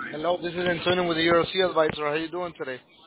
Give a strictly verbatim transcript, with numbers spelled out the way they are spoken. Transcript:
Hello, this is Antonio with the Euro C Advisor. How are you doing today?